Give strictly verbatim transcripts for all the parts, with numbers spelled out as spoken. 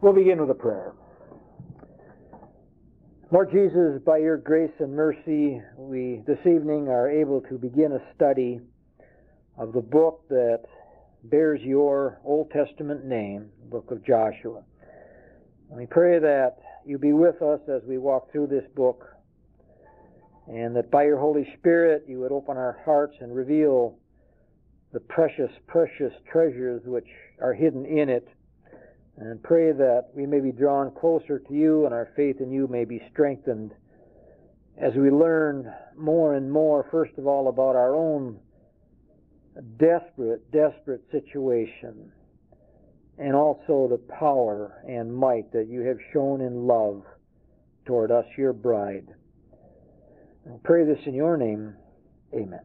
We'll begin with a prayer. Lord Jesus, by your grace and mercy, we this evening are able to begin a study of the book that bears your Old Testament name, the book of Joshua. And we pray that you be with us as we walk through this book, and that by your Holy Spirit you would open our hearts and reveal the precious, precious treasures which are hidden in it, and pray that we may be drawn closer to you and our faith in you may be strengthened as we learn more and more, first of all, about our own desperate, desperate situation, and also the power and might that you have shown in love toward us, your bride. I pray this in your name. Amen.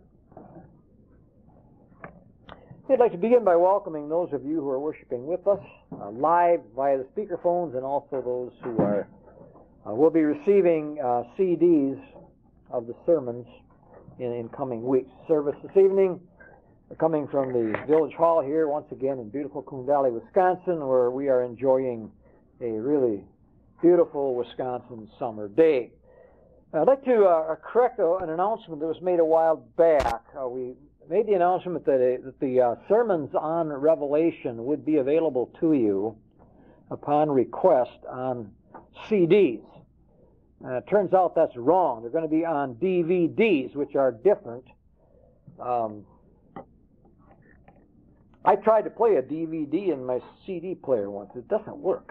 I'd like to begin by welcoming those of you who are worshiping with us uh, live via the speakerphones, and also those who are uh, will be receiving uh, C Ds of the sermons in, in coming weeks. Service this evening, we're coming from the Village Hall here, once again in beautiful Coon Valley, Wisconsin, where we are enjoying a really beautiful Wisconsin summer day. I'd like to uh, correct uh, an announcement that was made a while back. Uh, we made the announcement that, uh, that the uh, sermons on Revelation would be available to you upon request on C Ds. Uh, it turns out that's wrong. They're going to be on D V Ds, which are different. Um, I tried to play a D V D in my C D player once. It doesn't work.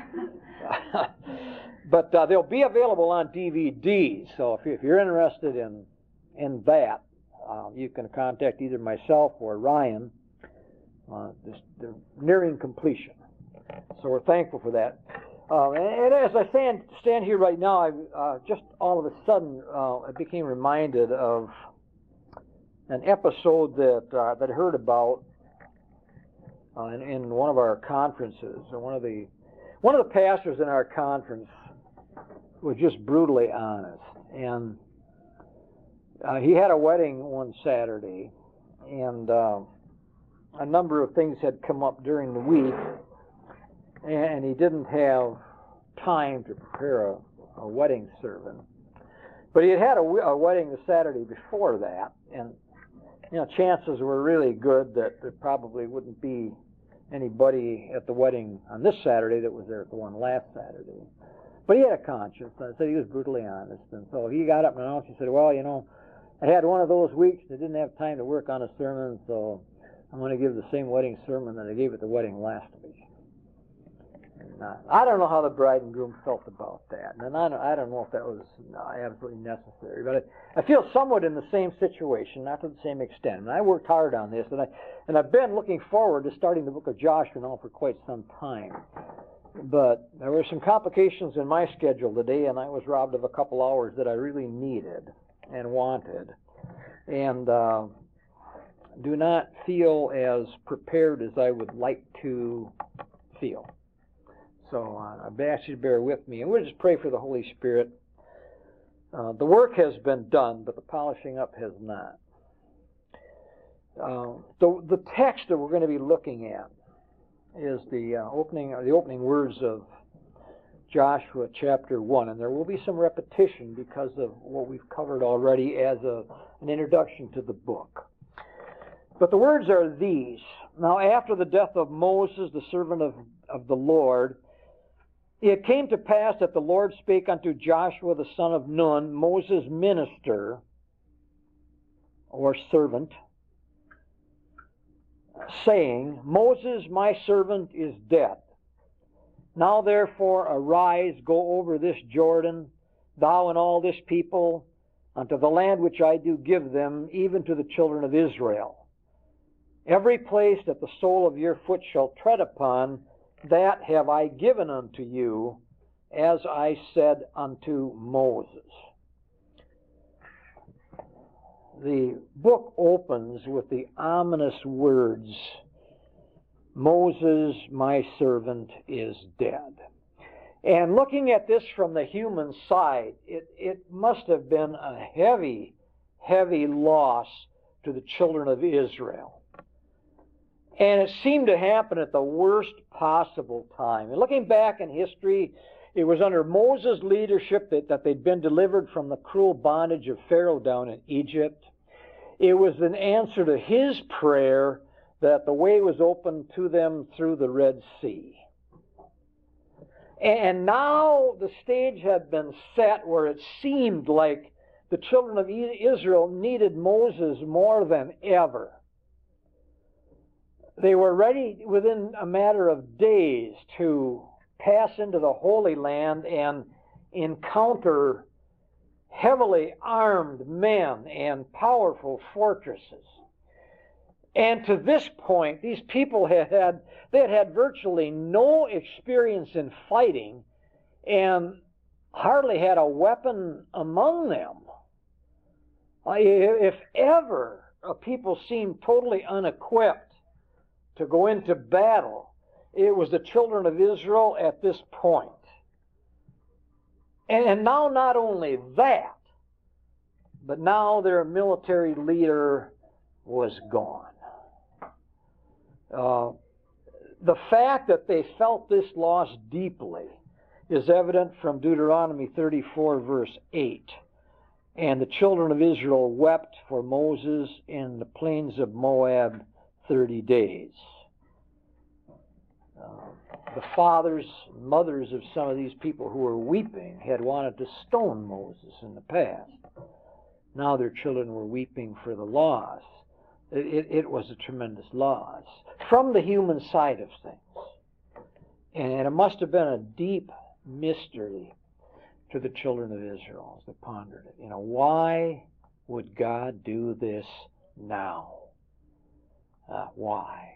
But uh, they'll be available on D V Ds. So if, you, if you're interested in in that, um, you can contact either myself or Ryan. Uh, this, they're nearing completion. So we're thankful for that. Uh, and, and as I stand stand here right now, I uh, just all of a sudden uh, I became reminded of an episode that uh, that I heard about uh, in, in one of our conferences. And one of the one of the pastors in our conference was just brutally honest, and uh, he had a wedding one Saturday, and uh, a number of things had come up during the week, and he didn't have time to prepare a, a wedding sermon. But he had had a, a wedding the Saturday before that, and you know, chances were really good that there probably wouldn't be anybody at the wedding on this Saturday that was there at the one last Saturday. But he had a conscience, and I said he was brutally honest. And so he got up and announced, he said, well, you know, I had one of those weeks that didn't have time to work on a sermon, so I'm going to give the same wedding sermon that I gave at the wedding last week. And, uh, I don't know how the bride and groom felt about that. And I don't, I don't know if that was no, absolutely necessary. But I, I feel somewhat in the same situation, not to the same extent. And I worked hard on this, and, I, and I've been looking forward to starting the book of Joshua now for quite some time. But there were some complications in my schedule today, and I was robbed of a couple hours that I really needed and wanted. And uh, do not feel as prepared as I would like to feel. So uh, I ask you to bear with me. And we'll just pray for the Holy Spirit. Uh, the work has been done, but the polishing up has not. Uh, the, the text that we're going to be looking at is the uh, opening the opening words of Joshua chapter one, and there will be some repetition because of what we've covered already as a, an introduction to the book. But the words are these: Now after the death of Moses, the servant of, of the Lord, it came to pass that the Lord spake unto Joshua the son of Nun, Moses' minister, or servant, saying, Moses, my servant, is dead. Now therefore arise, go over this Jordan, thou and all this people, unto the land which I do give them, even to the children of Israel. Every place that the sole of your foot shall tread upon, that have I given unto you, as I said unto Moses. The book opens with the ominous words, Moses, my servant, is dead. And looking at this from the human side, it, it must have been a heavy, heavy loss to the children of Israel. And it seemed to happen at the worst possible time. And looking back in history, it was under Moses' leadership that, that they'd been delivered from the cruel bondage of Pharaoh down in Egypt. It was an answer to his prayer that the way was opened to them through the Red Sea. And now the stage had been set where it seemed like the children of Israel needed Moses more than ever. They were ready within a matter of days to pass into the Holy Land and encounter heavily armed men and powerful fortresses. And to this point, these people had had, they had had virtually no experience in fighting and hardly had a weapon among them. If ever a people seemed totally unequipped to go into battle, it was the children of Israel at this point. And now not only that, but now their military leader was gone. Uh, the fact that they felt this loss deeply is evident from Deuteronomy thirty-four, verse eight. And the children of Israel wept for Moses in the plains of Moab thirty days. Uh, the fathers and mothers of some of these people who were weeping had wanted to stone Moses in the past. Now their children were weeping for the loss. It, it was a tremendous loss from the human side of things. And it must have been a deep mystery to the children of Israel as they pondered it. You know, why would God do this now? Uh, why?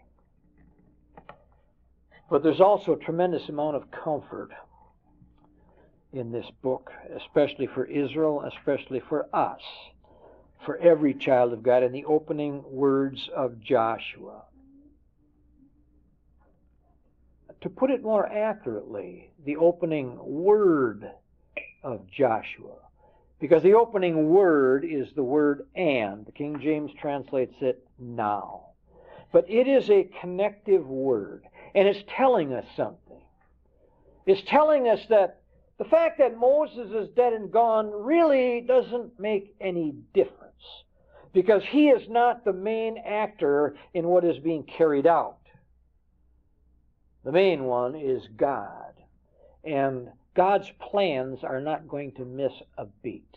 But there's also a tremendous amount of comfort in this book, especially for Israel, especially for us, for every child of God, in the opening words of Joshua. To put it more accurately, the opening word of Joshua, because the opening word is the word and. The King James translates it now. But it is a connective word, and it's telling us something. It's telling us that the fact that Moses is dead and gone really doesn't make any difference, because he is not the main actor in what is being carried out. The main one is God, and God's plans are not going to miss a beat.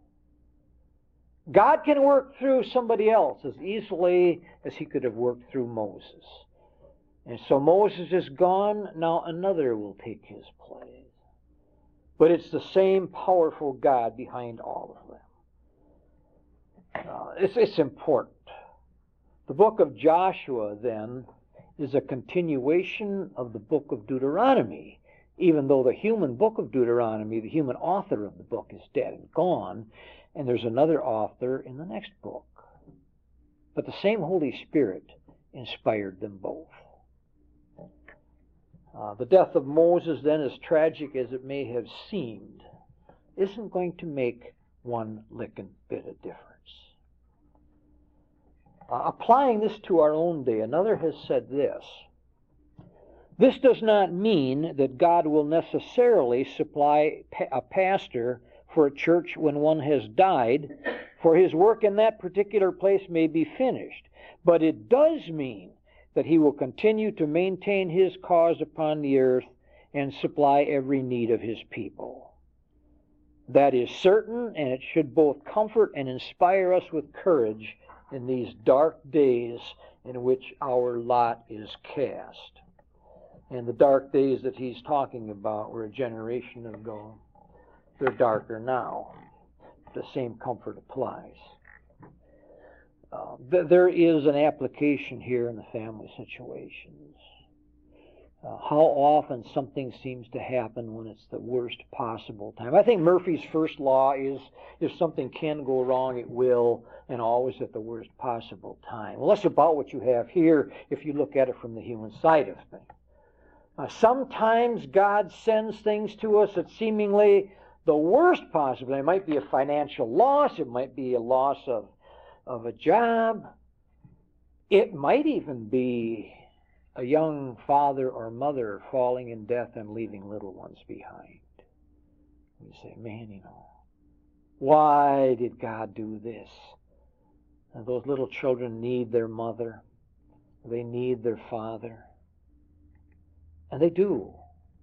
God can work through somebody else as easily as he could have worked through Moses. And so Moses is gone, now another will take his place. But it's the same powerful God behind all of them. Uh, it's, it's important. The book of Joshua, then, is a continuation of the book of Deuteronomy. Even though the human book of Deuteronomy, the human author of the book, is dead and gone, and there's another author in the next book. But the same Holy Spirit inspired them both. Uh, the death of Moses, then, as tragic as it may have seemed, isn't going to make one lickin' bit of difference. Uh, applying this to our own day, another has said this: this does not mean that God will necessarily supply a pastor for a church when one has died, for his work in that particular place may be finished. But it does mean that he will continue to maintain his cause upon the earth and supply every need of his people. That is certain, and it should both comfort and inspire us with courage in these dark days in which our lot is cast. And the dark days that he's talking about were a generation ago. They're darker now. The same comfort applies. Uh, th- there is an application here in the family situations. Uh, how often something seems to happen when it's the worst possible time. I think Murphy's first law is if something can go wrong, it will, and always at the worst possible time. Well, that's about what you have here if you look at it from the human side of things. Uh, sometimes God sends things to us that seemingly the worst possible. It might be a financial loss. It might be a loss of, of a job. It might even be a young father or mother falling in death and leaving little ones behind. You say, man, you know, why did God do this? And those little children need their mother. They need their father. And they do.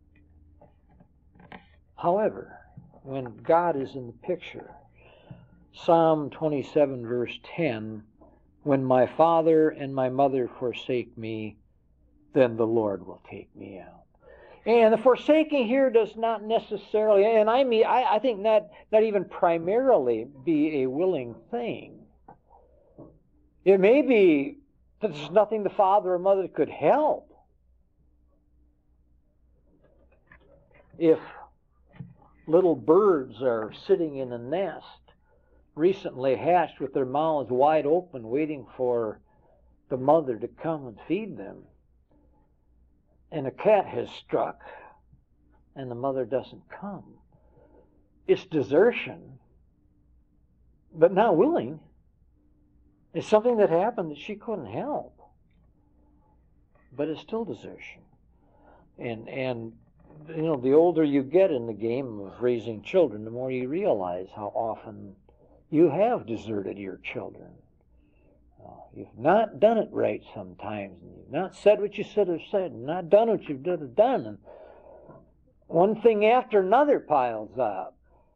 However, when God is in the picture, Psalm twenty-seven, verse ten, when my father and my mother forsake me, then the Lord will take me out. And the forsaking here does not necessarily, and I mean, I, I think not, not even primarily be a willing thing. It may be that there's nothing the father or mother could help. If little birds are sitting in a nest, recently hatched with their mouths wide open, waiting for the mother to come and feed them, and a cat has struck, and the mother doesn't come, it's desertion, but not willing. It's something that happened that she couldn't help, but it's still desertion. And and you know, the older you get in the game of raising children, the more you realize how often you have deserted your children. Uh, you've not done it right sometimes, and you've not said what you should have said, and not done what you should have done, and one thing after another piles up.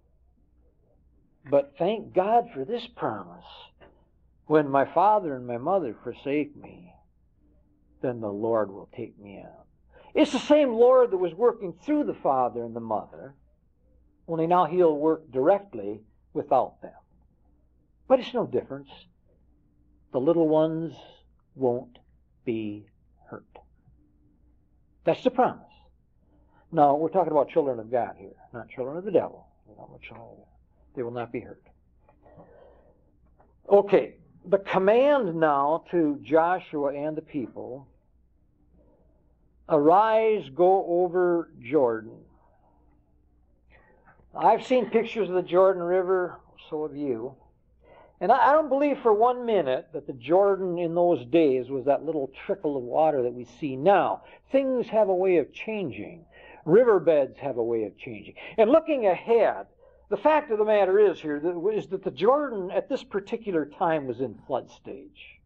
But thank God for this promise. When my father and my mother forsake me, then the Lord will take me out. It's the same Lord that was working through the father and the mother, only now he'll work directly without them. But it's no difference. The little ones won't be hurt. That's the promise. Now, we're talking about children of God here, not children of the devil. They will not be hurt. Okay, the command now to Joshua and the people, arise, go over Jordan. I've seen pictures of the Jordan River, so have you. And I don't believe for one minute that the Jordan in those days was that little trickle of water that we see now. Things have a way of changing. Riverbeds have a way of changing. And looking ahead, the fact of the matter is here is that the Jordan at this particular time was in flood stage.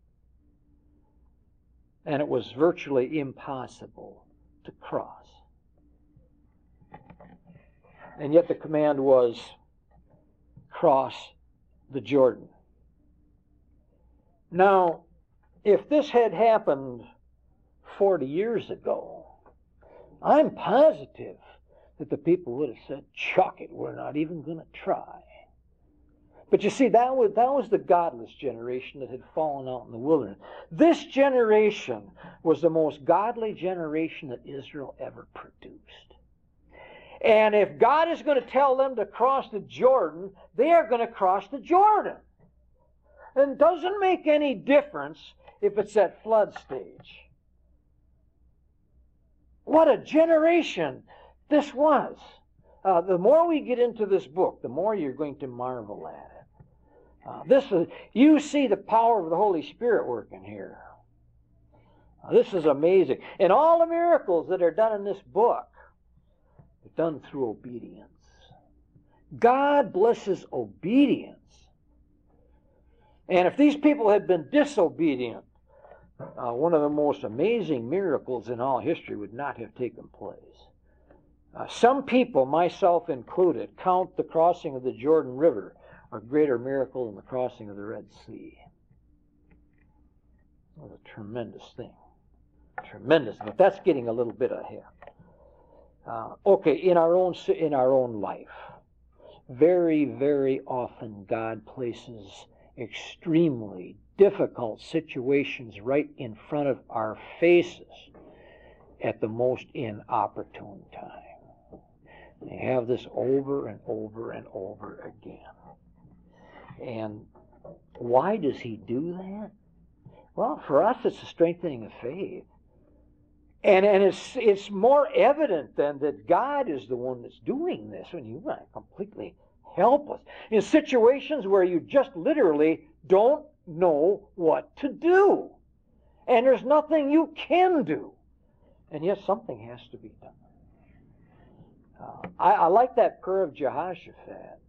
And it was virtually impossible to cross. And yet the command was, cross the Jordan. Now, if this had happened forty years ago, I'm positive that the people would have said, chuck it, we're not even going to try. But you see, that was, that was the godless generation that had fallen out in the wilderness. This generation was the most godly generation that Israel ever produced. And if God is going to tell them to cross the Jordan, they are going to cross the Jordan. And it doesn't make any difference if it's at flood stage. What a generation this was. Uh, the more we get into this book, the more you're going to marvel at it. Uh, this is, you see the power of the Holy Spirit working here. Uh, this is amazing. And all the miracles that are done in this book are done through obedience. God blesses obedience. And if these people had been disobedient, uh, one of the most amazing miracles in all history would not have taken place. Uh, some people, myself included, count the crossing of the Jordan River a greater miracle than the crossing of the Red Sea. It was a tremendous thing. Tremendous. But that's getting a little bit ahead. Uh, okay, in our own in our own life, very, very often God places extremely difficult situations right in front of our faces at the most inopportune time. They have this over and over and over again. And why does he do that? Well, for us, it's a strengthening of faith. And and it's it's more evident then that God is the one that's doing this when you are completely helpless. In situations where you just literally don't know what to do. And there's nothing you can do. And yet something has to be done. Uh, I, I like that prayer of Jehoshaphat.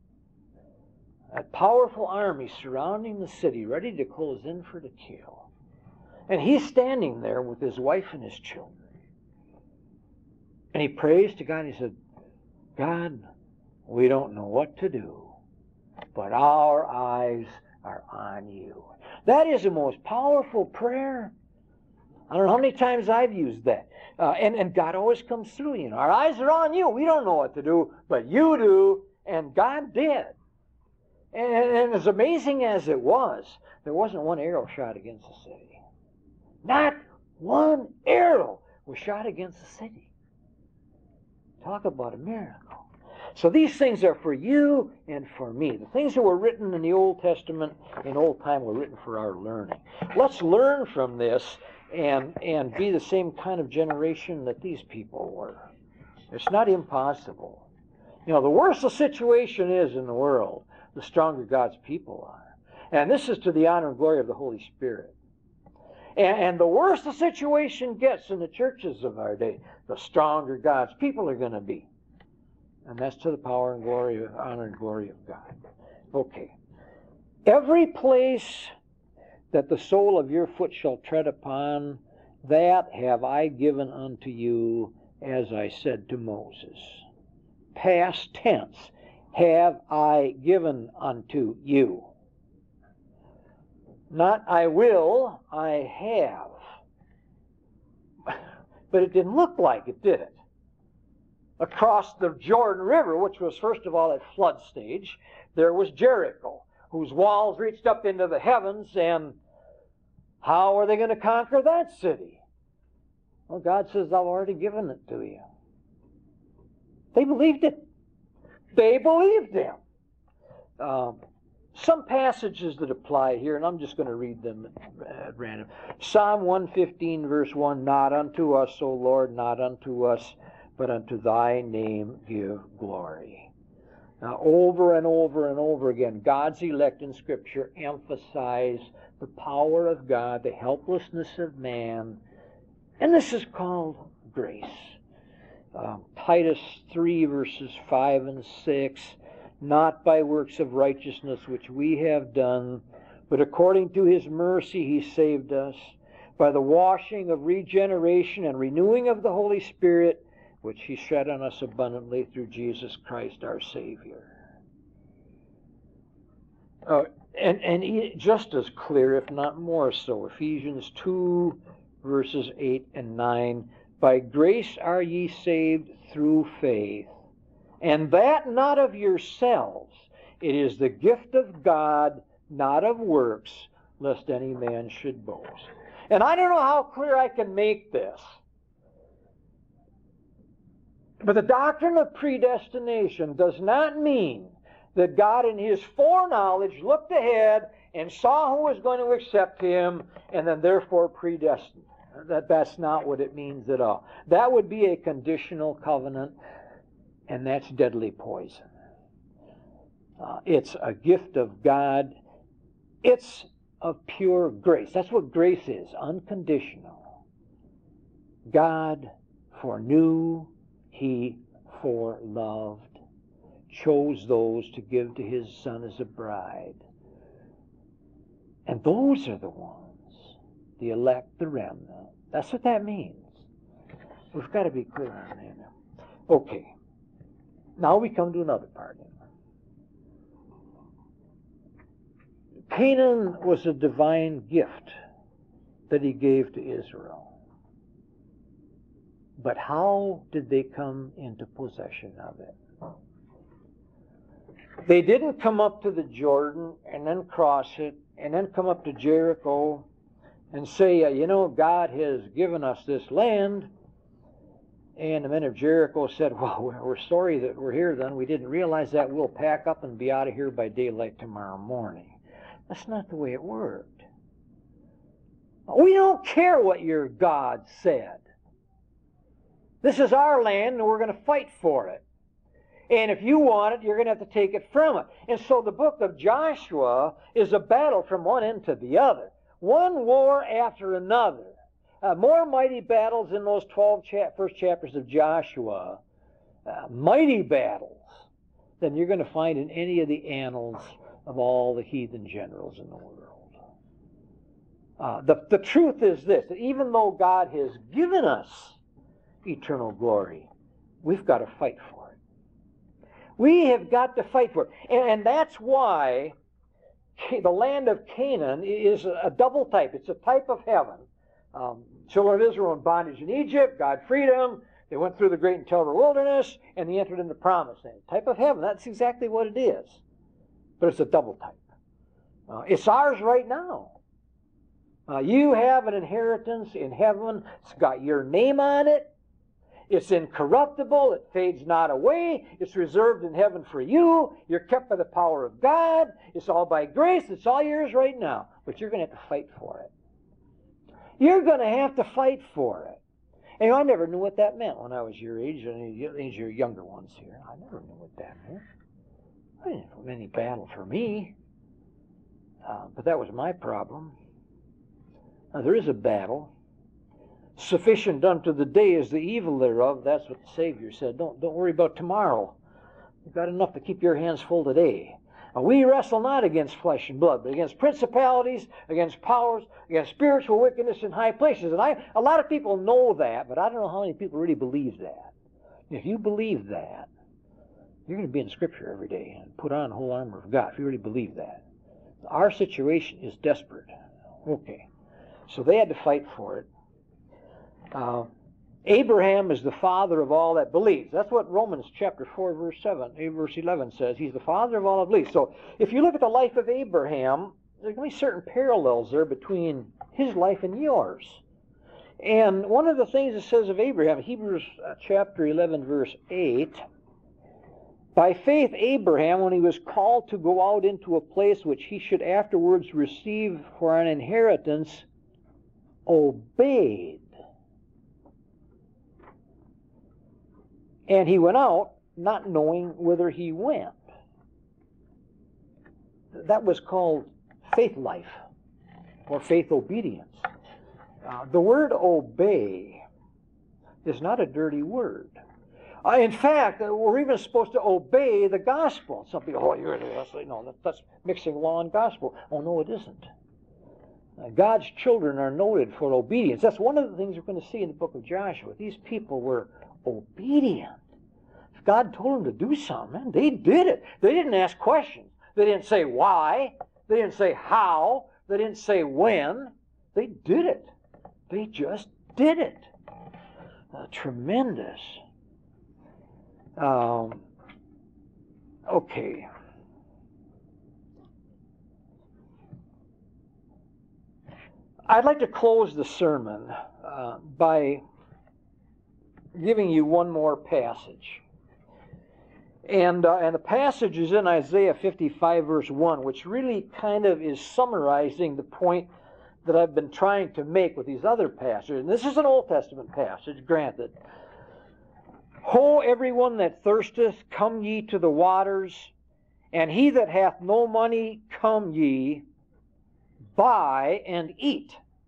A powerful army surrounding the city, ready to close in for the kill. And he's standing there with his wife and his children. And he prays to God and he said, God, we don't know what to do, but our eyes are on you. That is the most powerful prayer. I don't know how many times I've used that. Uh, and, and God always comes through, you know. Our eyes are on you. We don't know what to do, but you do, and God did. And, and as amazing as it was, there wasn't one arrow shot against the city. Not one arrow was shot against the city. Talk about a miracle. So these things are for you and for me. The things that were written in the Old Testament, in old time, were written for our learning. Let's learn from this and, and be the same kind of generation that these people were. It's not impossible. You know, the worse the situation is in the world, the stronger God's people are. And this is to the honor and glory of the Holy Spirit. And, and the worse the situation gets in the churches of our day, the stronger God's people are going to be. And that's to the power and glory, honor and glory of God. Okay. Every place that the sole of your foot shall tread upon, that have I given unto you, as I said to Moses. Past tense, have I given unto you. Not I will, I have. But it didn't look like it, did it? Across the Jordan River, which was first of all at flood stage, there was Jericho, whose walls reached up into the heavens, and how are they going to conquer that city? Well, God says, I've already given it to you. They believed it. They believed him. Um, some passages that apply here, and I'm just going to read them at random. Psalm one fifteen, verse one, not unto us, O Lord, not unto us, but unto thy name give glory. Now, over and over and over again, God's elect in Scripture emphasize the power of God, the helplessness of man, and this is called grace. Um, Titus three, verses five and six, not by works of righteousness which we have done, but according to his mercy he saved us, by the washing of regeneration and renewing of the Holy Spirit, which he shed on us abundantly through Jesus Christ our Savior. Uh, and, and just as clear, if not more so, Ephesians two, verses eight and nine, by grace are ye saved through faith, and that not of yourselves. It is the gift of God, not of works, lest any man should boast. And I don't know how clear I can make this, but the doctrine of predestination does not mean that God in his foreknowledge looked ahead and saw who was going to accept him and then therefore predestined. That, that's not what it means at all. That would be a conditional covenant, and that's deadly poison. Uh, it's a gift of God. It's of pure grace. That's what grace is, unconditional. God foreknew, he foreloved, chose those to give to his Son as a bride. And those are the ones, the elect, the remnant. That's what that means. We've got to be clear on that. Okay. Now we come to another part. Canaan was a divine gift that he gave to Israel. But how did they come into possession of it? They didn't come up to the Jordan and then cross it and then come up to Jericho and say, uh, you know, God has given us this land. And the men of Jericho said, well, we're sorry that we're here then. We didn't realize that. We'll pack up and be out of here by daylight tomorrow morning. That's not the way it worked. We don't care what your God said. This is our land and we're going to fight for it. And if you want it, you're going to have to take it from it. And so the book of Joshua is a battle from one end to the other. One war after another uh, more mighty battles in those twelve cha- first chapters of Joshua, uh, mighty battles, than you're going to find in any of the annals of all the heathen generals in the world. Uh, the, the truth is this, that even though God has given us eternal glory, we've got to fight for it. We have got to fight for it. And, and that's why the land of Canaan is a double type. It's a type of heaven. Um, children of Israel in bondage in Egypt, God freed them. They went through the great and terrible wilderness, and they entered into the promised land. Type of heaven, that's exactly what it is. But it's a double type. Uh, it's ours right now. Uh, you have an inheritance in heaven. It's got your name on it. It's incorruptible. It fades not away. It's reserved in heaven for you. You're kept by the power of God. It's all by grace. It's all yours right now. But you're going to have to fight for it. You're going to have to fight for it. And you know, I never knew what that meant when I was your age, and your younger ones here. I never knew what that meant. I didn't know any battle for me. Uh, but that was my problem. Now, there is a battle. Sufficient unto the day is the evil thereof. That's what the Savior said. Don't, don't worry about tomorrow. You've got enough to keep your hands full today. Now, we wrestle not against flesh and blood, but against principalities, against powers, against spiritual wickedness in high places. And I, a lot of people know that, but I don't know how many people really believe that. If you believe that, you're going to be in Scripture every day and put on the whole armor of God, if you really believe that. Our situation is desperate. Okay. So they had to fight for it. Uh, Abraham is the father of all that believes. That's what Romans chapter four, verse seven, verse eleven says. He's the father of all that believes. So if you look at the life of Abraham, there's going to be certain parallels there between his life and yours. And one of the things it says of Abraham, Hebrews chapter eleven, verse eight, by faith Abraham, when he was called to go out into a place which he should afterwards receive for an inheritance, obeyed. And he went out, not knowing whither he went. That was called faith life, or faith obedience. Uh, the word obey is not a dirty word. Uh, in fact, uh, we're even supposed to obey the gospel. Some people, oh, you're no, that, that's mixing law and gospel. Oh, no, it isn't. Uh, God's children are noted for obedience. That's one of the things we're going to see in the book of Joshua. These people were obedient. If God told them to do something, man, they did it. They didn't ask questions. They didn't say why. They didn't say how. They didn't say when. They did it. They just did it. Uh, tremendous. Um, okay. I'd like to close the sermon uh, by giving you one more passage. And, uh, and the passage is in Isaiah fifty-five, verse one, which really kind of is summarizing the point that I've been trying to make with these other passages. And this is an Old Testament passage, granted. Ho, everyone that thirsteth, come ye to the waters, and he that hath no money, come ye, buy and eat.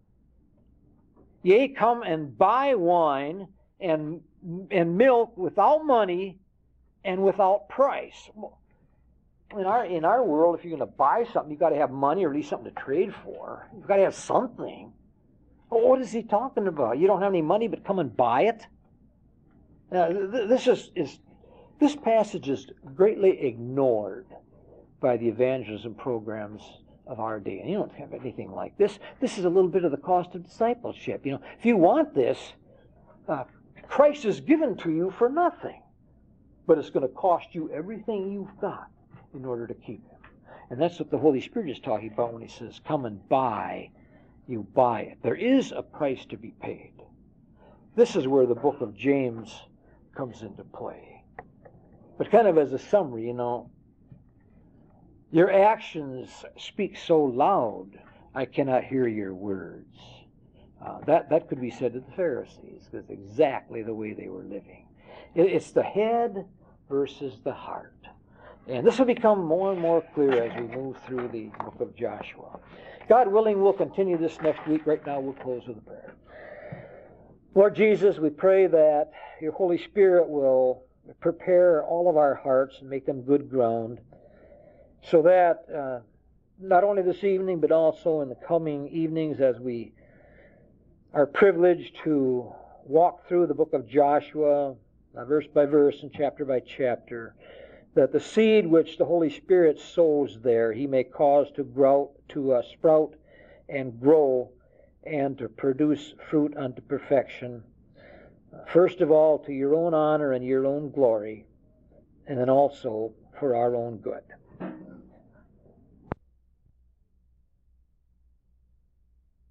Yea, come and buy wine and, and milk without money and without price. In our, in our world, if you're going to buy something, you've got to have money or at least something to trade for. You've got to have something. Well, what is he talking about? You don't have any money, but come and buy it? Now, this is, is this passage is greatly ignored by the evangelism programs of our day. And you don't have anything like this. This is a little bit of the cost of discipleship. You know, if you want this, uh, Christ is given to you for nothing. But it's going to cost you everything you've got in order to keep him. And that's what the Holy Spirit is talking about when he says, come and buy. You buy it. There is a price to be paid. This is where the book of James comes into play. But kind of as a summary, you know, your actions speak so loud, I cannot hear your words. Uh, that, that could be said to the Pharisees. That's exactly the way they were living. It, it's the head versus the heart. And this will become more and more clear as we move through the book of Joshua. God willing, we'll continue this next week. Right now, we'll close with a prayer. Lord Jesus, we pray that your Holy Spirit will prepare all of our hearts and make them good ground, so that uh, not only this evening, but also in the coming evenings, as we are privileged to walk through the book of Joshua, uh, verse by verse and chapter by chapter, that the seed which the Holy Spirit sows there, he may cause to grow, to uh, sprout and grow, and to produce fruit unto perfection. First of all, to your own honor and your own glory, and then also for our own good.